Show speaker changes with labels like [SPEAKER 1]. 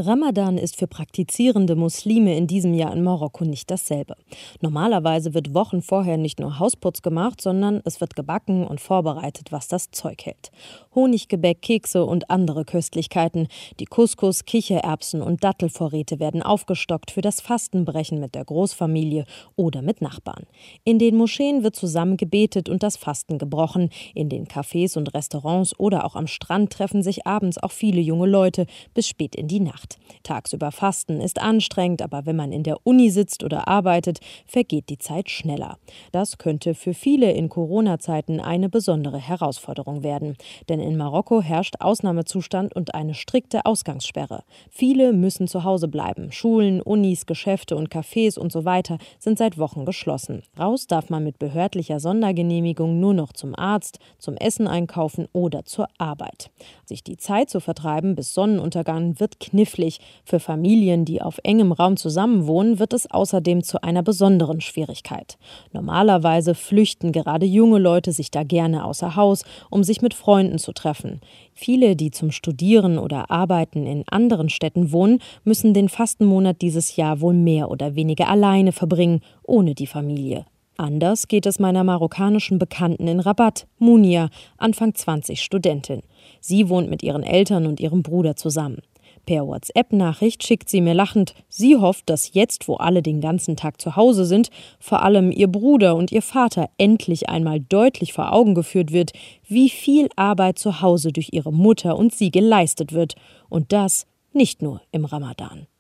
[SPEAKER 1] Ramadan ist für praktizierende Muslime in diesem Jahr in Marokko nicht dasselbe. Normalerweise wird Wochen vorher nicht nur Hausputz gemacht, sondern es wird gebacken und vorbereitet, was das Zeug hält. Honiggebäck, Kekse und andere Köstlichkeiten. Die Couscous, Kichererbsen und Dattelvorräte werden aufgestockt für das Fastenbrechen mit der Großfamilie oder mit Nachbarn. In den Moscheen wird zusammen gebetet und das Fasten gebrochen. In den Cafés und Restaurants oder auch am Strand treffen sich abends auch viele junge Leute bis spät in die Nacht. Tagsüber Fasten ist anstrengend, aber wenn man in der Uni sitzt oder arbeitet, vergeht die Zeit schneller. Das könnte für viele in Corona-Zeiten eine besondere Herausforderung werden. Denn in Marokko herrscht Ausnahmezustand und eine strikte Ausgangssperre. Viele müssen zu Hause bleiben. Schulen, Unis, Geschäfte und Cafés und so weiter sind seit Wochen geschlossen. Raus darf man mit behördlicher Sondergenehmigung nur noch zum Arzt, zum Essen einkaufen oder zur Arbeit. Sich die Zeit zu vertreiben bis Sonnenuntergang wird knifflig. Für Familien, die auf engem Raum zusammenwohnen, wird es außerdem zu einer besonderen Schwierigkeit. Normalerweise flüchten gerade junge Leute sich da gerne außer Haus, um sich mit Freunden zu treffen. Viele, die zum Studieren oder Arbeiten in anderen Städten wohnen, müssen den Fastenmonat dieses Jahr wohl mehr oder weniger alleine verbringen, ohne die Familie. Anders geht es meiner marokkanischen Bekannten in Rabat, Munia, Anfang 20 Studentin. Sie wohnt mit ihren Eltern und ihrem Bruder zusammen. Per WhatsApp-Nachricht schickt sie mir lachend, sie hofft, dass jetzt, wo alle den ganzen Tag zu Hause sind, vor allem ihr Bruder und ihr Vater endlich einmal deutlich vor Augen geführt wird, wie viel Arbeit zu Hause durch ihre Mutter und sie geleistet wird. Und das nicht nur im Ramadan.